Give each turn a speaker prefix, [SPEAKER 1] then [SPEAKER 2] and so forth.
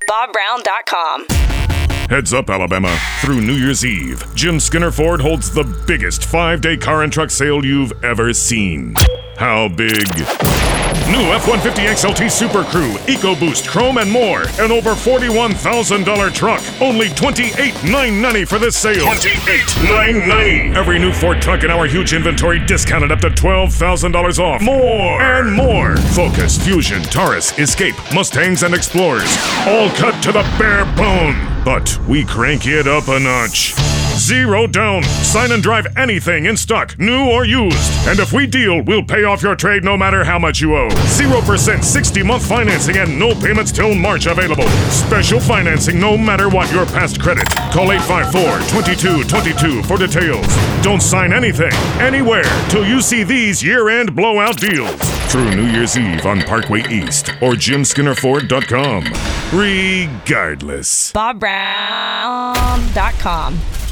[SPEAKER 1] BobBrown.com.
[SPEAKER 2] Heads up, Alabama. Through New Year's Eve, Jim Skinner Ford holds the biggest 5-day car and truck sale you've ever seen. How big? New F-150 XLT Super Crew, EcoBoost, Chrome, and more. An over $41,000 truck. Only $28,990 for this sale. $28,990. Every new Ford truck in our huge inventory discounted up to $12,000 off. More and more. Focus, Fusion, Taurus, Escape, Mustangs, and Explorers. All cut to the bare bone. But we crank it up a notch. 0 down. Sign and drive anything in stock, new or used. And if we deal, we'll pay off your trade no matter how much you owe. 0% 60-month financing and no payments till March available. Special financing no matter what your past credit. Call 854-2222 for details. Don't sign anything, anywhere, till you see these year-end blowout deals. Through New Year's Eve on Parkway East or JimSkinnerFord.com. Regardless.
[SPEAKER 1] BobBrown.com.